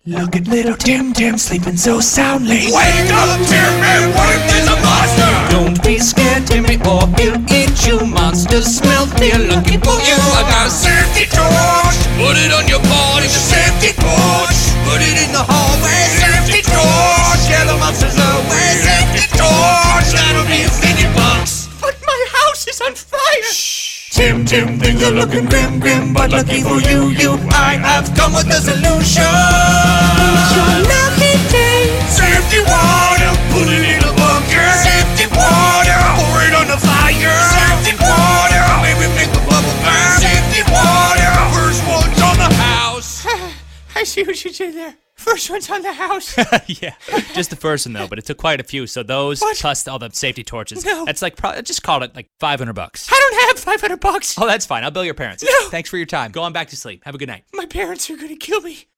Look at little Tim Tim sleeping so soundly. Wake up, Timmy! What if there's a monster? Don't be scared, Timmy, or he'll eat you. Monsters smell fear looking for you. I got a Safety torch! Put it on your body, the safety torch! Put it in the hallway, safety torch! Scare the monsters away, safety torch! That'll be $50. But my house is on fire! Shh! Tim Tim, things are looking grim, grim, but lucky for you, I have come with a solution. Your lucky day. Safety water! Put it in a bunker! Safety water! Pour it on the fire! Safety water! Maybe make the bubble burn! Safety water! First one's on the house! I see what you did there. First one's on the house. Yeah, just the first one though, but it took quite a few. So those What? plus all the safety torches. No. That's like just call it like $500. I don't have $500. Oh, that's fine. I'll bill your parents. No. Thanks for your time. Go on back to sleep. Have a good night. My parents are gonna kill me.